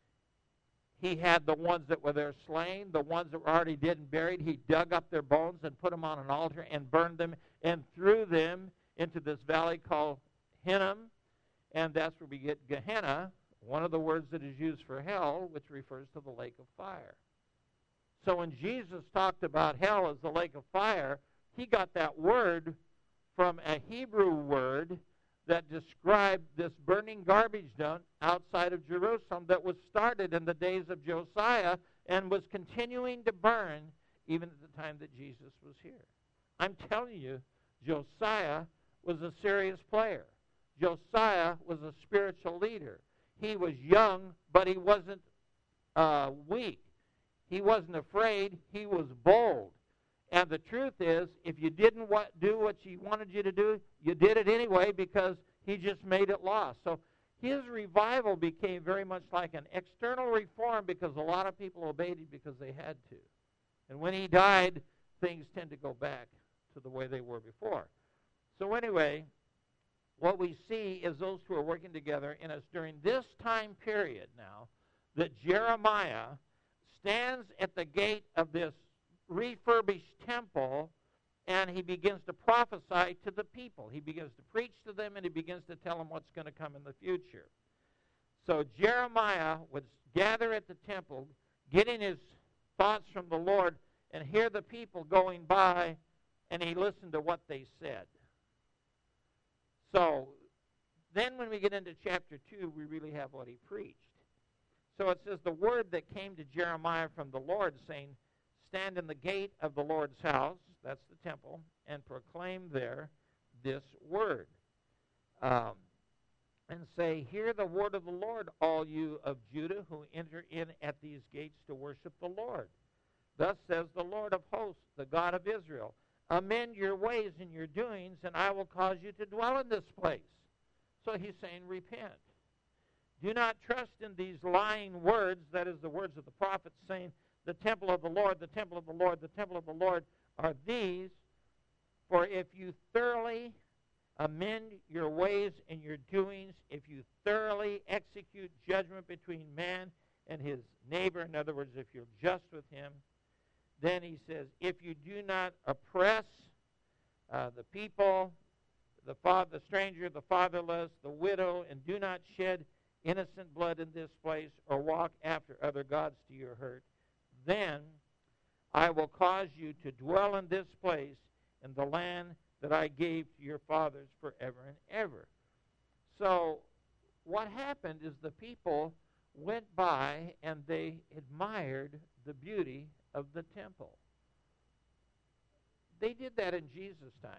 He had the ones that were there slain, the ones that were already dead and buried. He dug up their bones and put them on an altar and burned them and threw them into this valley called Hinnom. And that's where we get Gehenna, one of the words that is used for hell, which refers to the lake of fire. So when Jesus talked about hell as the lake of fire, he got that word from a Hebrew word that described this burning garbage dump outside of Jerusalem that was started in the days of Josiah and was continuing to burn even at the time that Jesus was here. I'm telling you, Josiah was a serious player. Josiah was a spiritual leader. He was young, but he wasn't uh, weak. He wasn't afraid. He was bold. And the truth is, if you didn't what, do what he wanted you to do, you did it anyway because he just made it law. So his revival became very much like an external reform because a lot of people obeyed him because they had to. And when he died, things tend to go back to the way they were before. So anyway, what we see is those two are working together, and it's during this time period now that Jeremiah stands at the gate of this refurbished temple, and he begins to prophesy to the people. He begins to preach to them, and he begins to tell them what's going to come in the future. So Jeremiah would gather at the temple, getting his thoughts from the Lord, and hear the people going by, and he listened to what they said. So then when we get into chapter two, we really have what he preached. So it says, the word that came to Jeremiah from the Lord, saying, stand in the gate of the Lord's house, that's the temple, and proclaim there this word. Um, and say, hear the word of the Lord, all you of Judah who enter in at these gates to worship the Lord. Thus says the Lord of hosts, the God of Israel, amend your ways and your doings, and I will cause you to dwell in this place. So he's saying, repent. Do not trust in these lying words, that is the words of the prophets, saying, the temple of the Lord, the temple of the Lord, the temple of the Lord are these. For if you thoroughly amend your ways and your doings, if you thoroughly execute judgment between man and his neighbor, in other words, if you're just with him, then he says, if you do not oppress uh, the people, the, father, the stranger, the fatherless, the widow, and do not shed innocent blood in this place or walk after other gods to your hurt, then I will cause you to dwell in this place in the land that I gave to your fathers forever and ever. So what happened is the people went by and they admired the beauty of the temple. They did that in Jesus' time.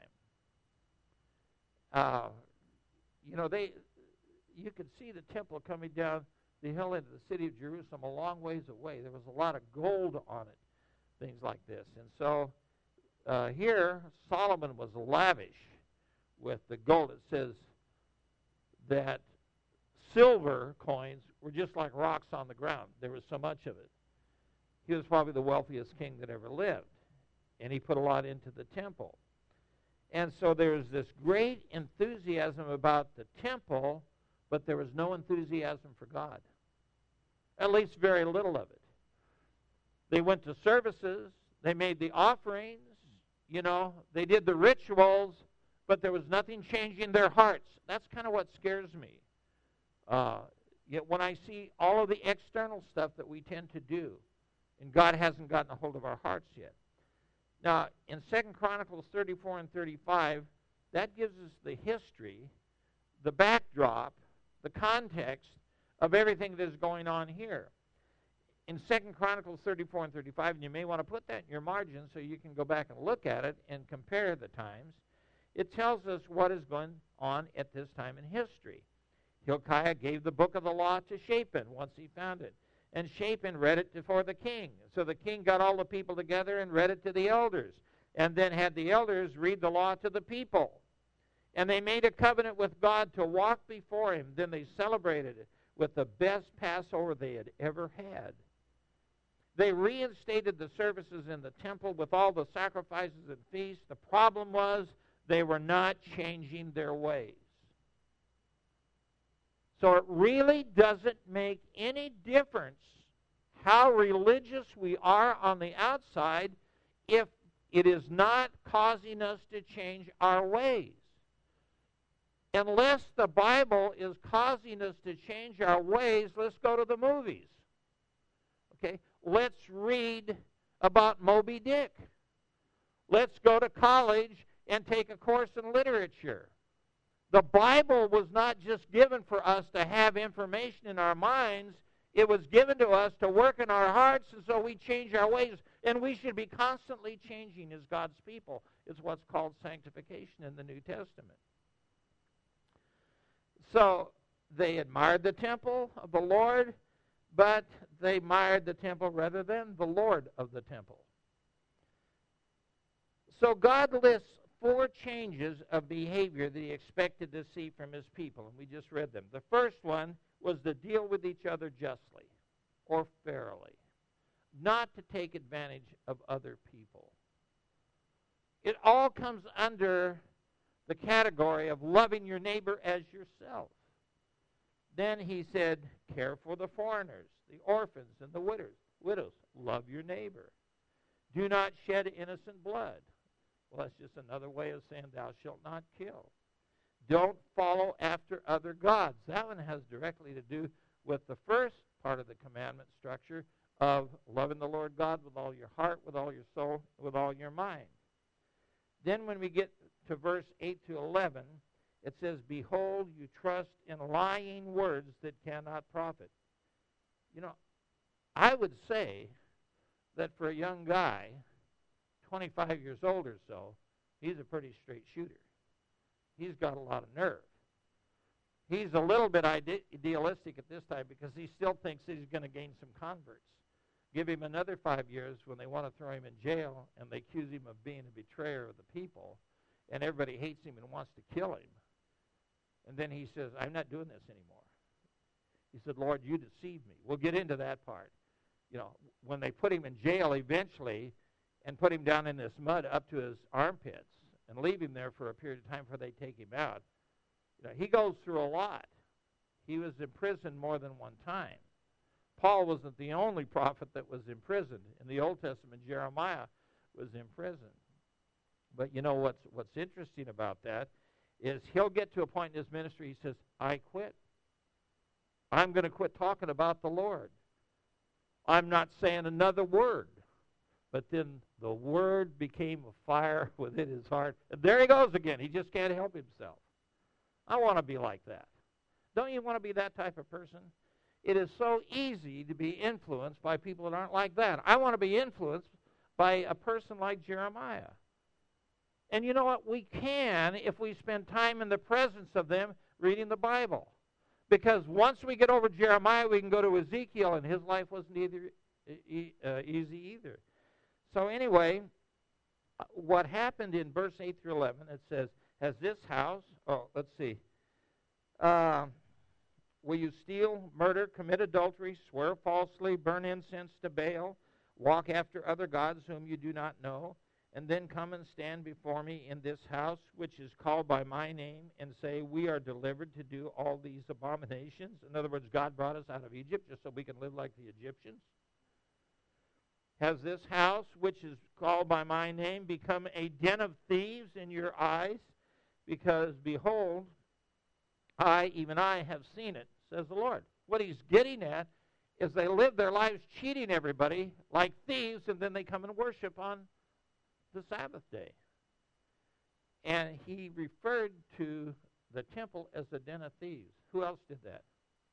Uh, you know, they you could see the temple coming down the hill into the city of Jerusalem a long ways away. There was a lot of gold on it, things like this. And so uh, here, Solomon was lavish with the gold. It says that silver coins were just like rocks on the ground. There was so much of it. He was probably the wealthiest king that ever lived, and he put a lot into the temple. And so there's this great enthusiasm about the temple, but there was no enthusiasm for God. At least very little of it. They went to services, they made the offerings, you know, they did the rituals, but there was nothing changing their hearts. That's kind of what scares me. Uh, yet when I see all of the external stuff that we tend to do, and God hasn't gotten a hold of our hearts yet. Now, in Second Chronicles thirty-four and thirty-five, that gives us the history, the backdrop, the context of everything that is going on here. In Second Chronicles thirty-four and thirty-five, and you may want to put that in your margin so you can go back and look at it and compare the times, it tells us what is going on at this time in history. Hilkiah gave the book of the law to Shaphan once he found it, and Shaphan read it before the king. So the king got all the people together and read it to the elders, and then had the elders read the law to the people. And they made a covenant with God to walk before him. Then they celebrated it with the best Passover they had ever had. They reinstated the services in the temple with all the sacrifices and feasts. The problem was they were not changing their ways. So it really doesn't make any difference how religious we are on the outside if it is not causing us to change our ways. Unless the Bible is causing us to change our ways, let's go to the movies. Okay? Let's read about Moby Dick. Let's go to college and take a course in literature. The Bible was not just given for us to have information in our minds. It was given to us to work in our hearts, and so we change our ways. And we should be constantly changing as God's people. It's what's called sanctification in the New Testament. So they admired the temple of the Lord, but they admired the temple rather than the Lord of the temple. So God lists four changes of behavior that he expected to see from his people, and we just read them. The first one was to deal with each other justly or fairly, not to take advantage of other people. It all comes under the category of loving your neighbor as yourself. Then he said, care for the foreigners, the orphans, and the widows. Widows, love your neighbor. Do not shed innocent blood. Well, that's just another way of saying thou shalt not kill. Don't follow after other gods. That one has directly to do with the first part of the commandment structure of loving the Lord God with all your heart, with all your soul, with all your mind. Then when we get to verse eight to eleven, it says, behold, you trust in lying words that cannot profit. You know, I would say that for a young guy, twenty-five years old or so, he's a pretty straight shooter. He's got a lot of nerve. He's a little bit idealistic at this time because he still thinks he's going to gain some converts. Give him another five years when they want to throw him in jail and they accuse him of being a betrayer of the people, and everybody hates him and wants to kill him. And then he says, I'm not doing this anymore. He said, Lord, you deceived me. We'll get into that part. You know, when they put him in jail eventually and put him down in this mud up to his armpits and leave him there for a period of time before they take him out, you know, he goes through a lot. He was imprisoned more than one time. Paul wasn't the only prophet that was imprisoned. In the Old Testament, Jeremiah was imprisoned. But you know what's what's interesting about that is he'll get to a point in his ministry, he says, I quit. I'm going to quit talking about the Lord. I'm not saying another word. But then the word became a fire within his heart. And there he goes again. He just can't help himself. I want to be like that. Don't you want to be that type of person? It is so easy to be influenced by people that aren't like that. I want to be influenced by a person like Jeremiah. And you know what? We can if we spend time in the presence of them reading the Bible. Because once we get over Jeremiah, we can go to Ezekiel, and his life wasn't either, e- uh, easy either. So anyway, what happened in verse eight through eleven, it says, has this house, oh, let's see, uh, will you steal, murder, commit adultery, swear falsely, burn incense to Baal, walk after other gods whom you do not know, and then come and stand before me in this house, which is called by my name, and say, we are delivered to do all these abominations? In other words, God brought us out of Egypt just so we can live like the Egyptians. Has this house, which is called by my name, become a den of thieves in your eyes? Because, behold, I, even I, have seen it, says the Lord. What he's getting at is they live their lives cheating everybody like thieves, and then they come and worship on the Sabbath day. And he referred to the temple as the den of thieves. Who else did that?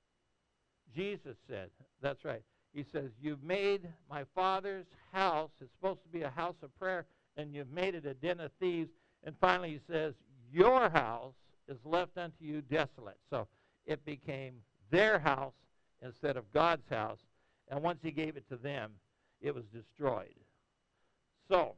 Jesus said, that's right. He says, you've made my Father's house, it's supposed to be a house of prayer, and you've made it a den of thieves. And finally he says, your house is left unto you desolate. So it became their house instead of God's house. And once he gave it to them, it was destroyed. So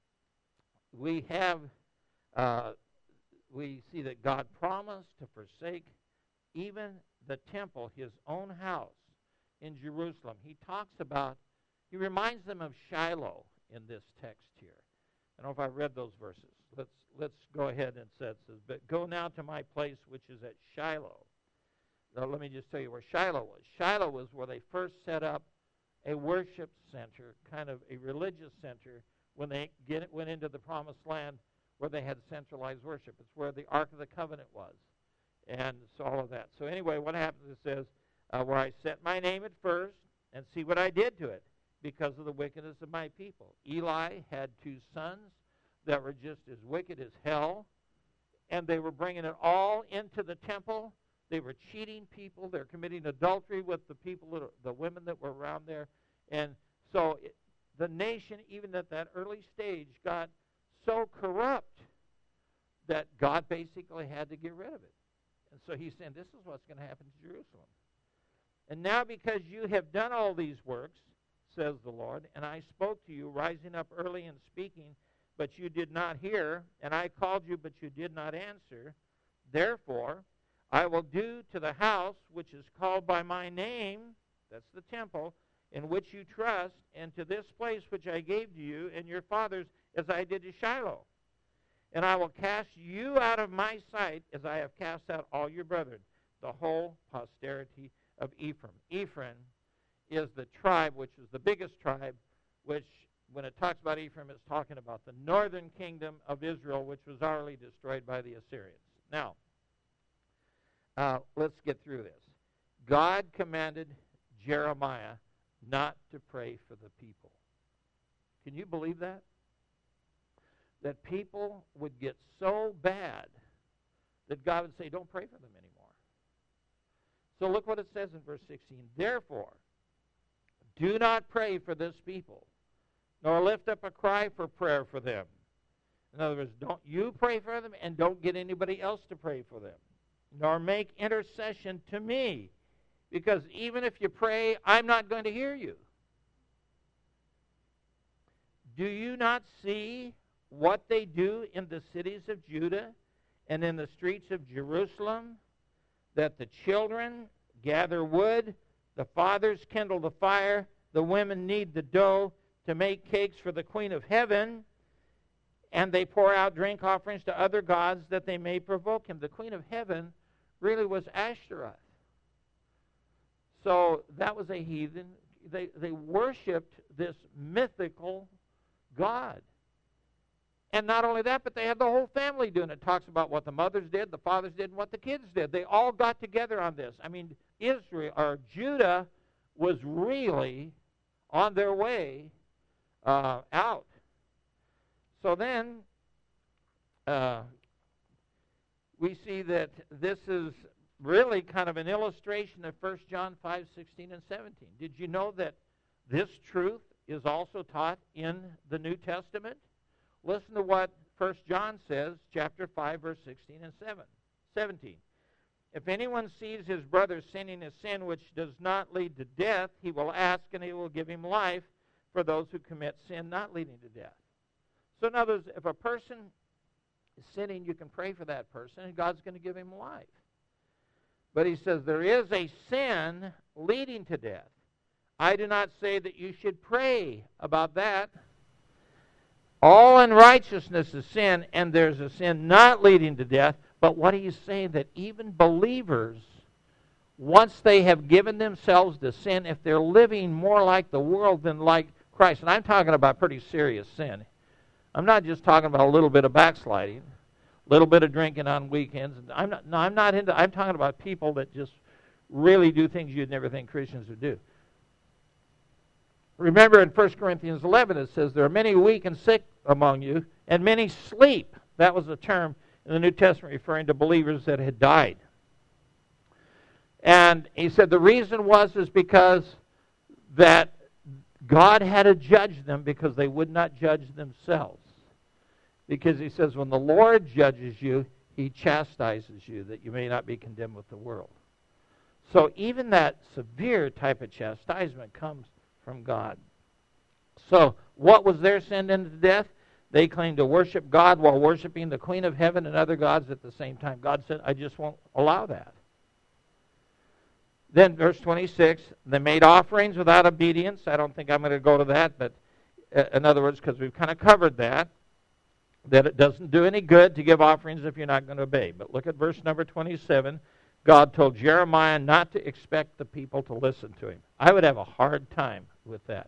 we have, uh, we see that God promised to forsake even the temple, his own house in Jerusalem. He talks about, he reminds them of Shiloh in this text here. I don't know if I read those verses. Let's let's go ahead and say it says, but go now to my place which is at Shiloh. Now let me just tell you where Shiloh was. Shiloh was where they first set up a worship center, kind of a religious center, when they get, went into the promised land where they had centralized worship. It's where the Ark of the Covenant was. And so all of that. So anyway, what happens, it says, uh, where I set my name at first, and see what I did to it because of the wickedness of my people. Eli had two sons that were just as wicked as hell, and they were bringing it all into the temple. They were cheating people. They're committing adultery with the people, that are, the women that were around there. And so it, the nation, even at that early stage, got so corrupt that God basically had to get rid of it. And so he's saying, this is what's going to happen to Jerusalem. And now because you have done all these works, says the Lord, and I spoke to you, rising up early and speaking, but you did not hear, and I called you, but you did not answer. Therefore, I will do to the house which is called by my name, that's the temple, in which you trust, and to this place which I gave to you and your fathers, as I did to Shiloh. And I will cast you out of my sight, as I have cast out all your brethren, the whole posterity of Ephraim. Ephraim is the tribe, which is the biggest tribe, which, when it talks about Ephraim, it's talking about the northern kingdom of Israel, which was utterly destroyed by the Assyrians. Now, uh, let's get through this. God commanded Jeremiah not to pray for the people. Can you believe that? That people would get so bad that God would say, don't pray for them anymore. So look what it says in verse sixteen. Therefore, do not pray for this people, nor lift up a cry for prayer for them. In other words, don't you pray for them, and don't get anybody else to pray for them, nor make intercession to me, because even if you pray, I'm not going to hear you. Do you not see what they do in the cities of Judah and in the streets of Jerusalem, that the children gather wood, the fathers kindle the fire, the women knead the dough to make cakes for the queen of heaven, and they pour out drink offerings to other gods that they may provoke him. The queen of heaven really was Ashtaroth. So that was a heathen. They, they worshipped this mythical god. And not only that, but they had the whole family doing it. It talks about what the mothers did, the fathers did, and what the kids did. They all got together on this. I mean, Israel, or Judah, was really on their way uh, out. So then, uh, we see that this is really kind of an illustration of First John five, sixteen, and seventeen. Did you know that this truth is also taught in the New Testament? Listen to what First John says, chapter five, verse sixteen and seventeen. If anyone sees his brother sinning a sin which does not lead to death, he will ask, and he will give him life for those who commit sin not leading to death. So in other words, if a person is sinning, you can pray for that person, and God's going to give him life. But he says there is a sin leading to death. I do not say that you should pray about that. All unrighteousness is sin, and there's a sin not leading to death. But what he's saying, that even believers, once they have given themselves to sin, if they're living more like the world than like Christ, and I'm talking about pretty serious sin. I'm not just talking about a little bit of backsliding, a little bit of drinking on weekends. I'm not, no, I'm not into, I'm talking about people that just really do things you'd never think Christians would do. Remember in First Corinthians eleven it says, there are many weak and sick among you, and many sleep. That was a term in the New Testament referring to believers that had died. And he said the reason was is because that God had to judge them because they would not judge themselves. Because he says when the Lord judges you, he chastises you that you may not be condemned with the world. So even that severe type of chastisement comes from God. So what was their sin into death? They claimed to worship God while worshiping the Queen of Heaven and other gods at the same time. God said, I just won't allow that. Then verse twenty-six, they made offerings without obedience. I don't think I'm going to go to that, but in other words, because we've kind of covered that, that it doesn't do any good to give offerings if you're not going to obey. But look at verse number twenty-seven. God told Jeremiah not to expect the people to listen to him. I would have a hard time with that.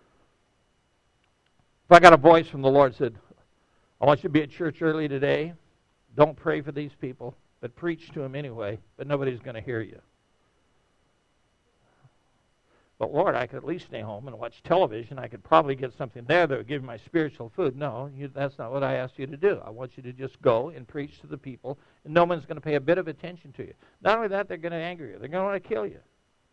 If I got a voice from the Lord that said, I want you to be at church early today, don't pray for these people, but preach to them anyway, but nobody's going to hear you. But Lord, I could at least stay home and watch television. I could probably get something there that would give me my spiritual food. No, you, that's not what I asked you to do. I want you to just go and preach to the people, and no one's going to pay a bit of attention to you. Not only that, they're going to anger you. They're going to want to kill you.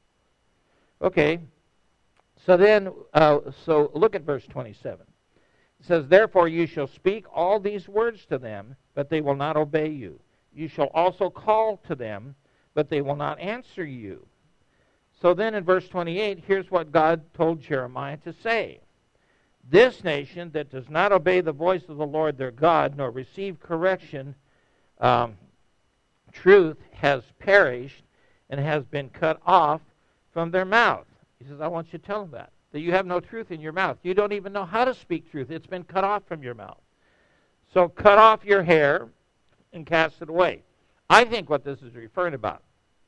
Okay, so then, uh, so look at verse twenty-seven. It says, therefore you shall speak all these words to them, but they will not obey you. You shall also call to them, but they will not answer you. So then in verse twenty-eight, here's what God told Jeremiah to say. This nation that does not obey the voice of the Lord their God, nor receive correction, um, truth has perished and has been cut off from their mouth. He says, I want you to tell them that. That you have no truth in your mouth. You don't even know how to speak truth. It's been cut off from your mouth. So cut off your hair and cast it away. I think what this is referring about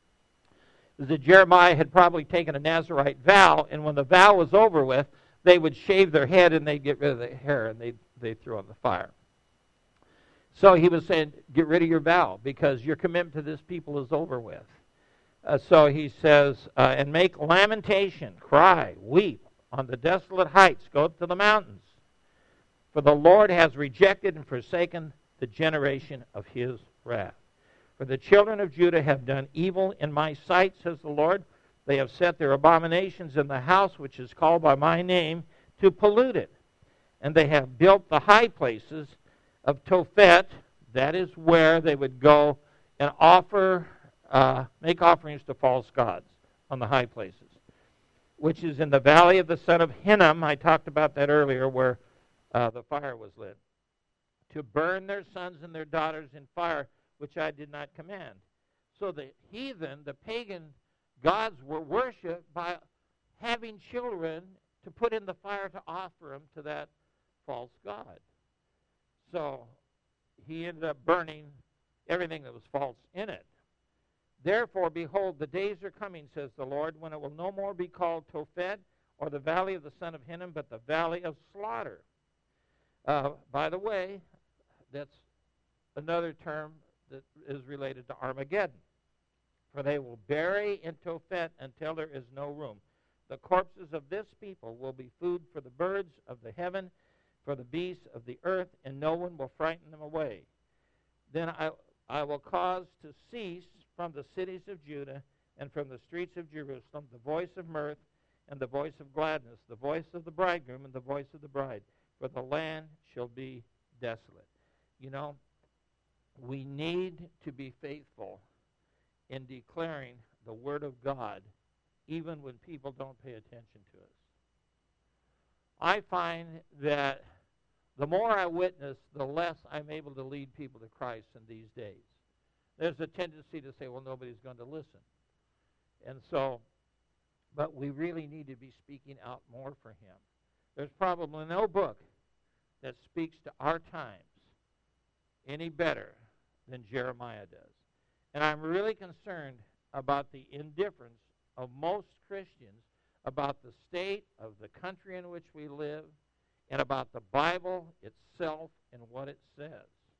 is that Jeremiah had probably taken a Nazirite vow, and when the vow was over with, they would shave their head and they'd get rid of the hair and they'd, they'd throw it in the fire. So he was saying, get rid of your vow because your commitment to this people is over with. Uh, so he says, uh, and make lamentation, cry, weep on the desolate heights, go to the mountains. For the Lord has rejected and forsaken the generation of his wrath. For the children of Judah have done evil in my sight, says the Lord. They have set their abominations in the house which is called by my name to pollute it. And they have built the high places of Tophet. That is where they would go and offer, uh, make offerings to false gods on the high places, which is in the valley of the son of Hinnom. I talked about that earlier where uh, the fire was lit. To burn their sons and their daughters in fire, which I did not command. So the heathen, the pagan gods were worshipped by having children to put in the fire to offer them to that false god. So he ended up burning everything that was false in it. Therefore, behold, the days are coming, says the Lord, when it will no more be called Tophet or the valley of the son of Hinnom, but the valley of slaughter. Uh, by the way, that's another term that is related to Armageddon. For they will bury in Tophet until there is no room. The corpses of this people will be food for the birds of the heaven, for the beasts of the earth, and no one will frighten them away. Then I, I will cause to cease from the cities of Judah and from the streets of Jerusalem the voice of mirth and the voice of gladness, the voice of the bridegroom and the voice of the bride, for the land shall be desolate. You know, we need to be faithful in declaring the Word of God even when people don't pay attention to us. I find that the more I witness, the less I'm able to lead people to Christ in these days. There's a tendency to say, well, nobody's going to listen. And so, but we really need to be speaking out more for him. There's probably no book that speaks to our times any better than Jeremiah does. And I'm really concerned about the indifference of most Christians about the state of the country in which we live and about the Bible itself and what it says.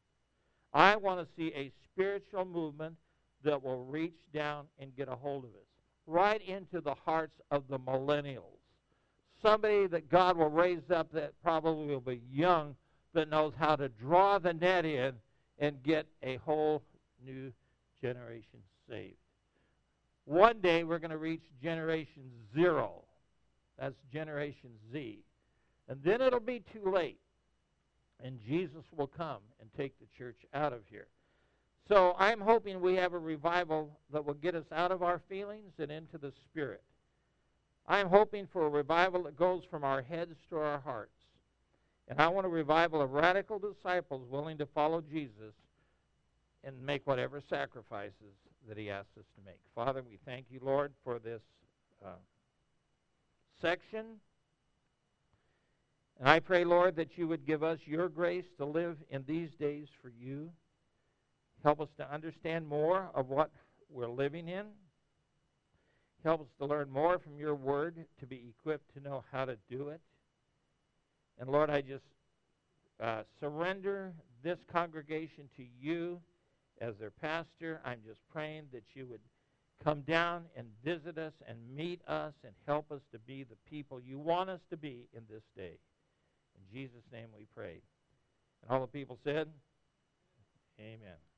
I want to see a spiritual movement that will reach down and get a hold of us, right into the hearts of the millennials. Somebody that God will raise up that probably will be young that knows how to draw the net in and get a whole new generation saved. One day we're going to reach generation zero. That's generation Z. And then it'll be too late. And Jesus will come and take the church out of here. So I'm hoping we have a revival that will get us out of our feelings and into the Spirit. I'm hoping for a revival that goes from our heads to our hearts. And I want a revival of radical disciples willing to follow Jesus and make whatever sacrifices that he asks us to make. Father, we thank you, Lord, for this uh, section. And I pray, Lord, that you would give us your grace to live in these days for you. Help us to understand more of what we're living in. Help us to learn more from your word, to be equipped to know how to do it. And Lord, I just uh, surrender this congregation to you as their pastor. I'm just praying that you would come down and visit us and meet us and help us to be the people you want us to be in this day. In Jesus' name we pray. And all the people said, amen.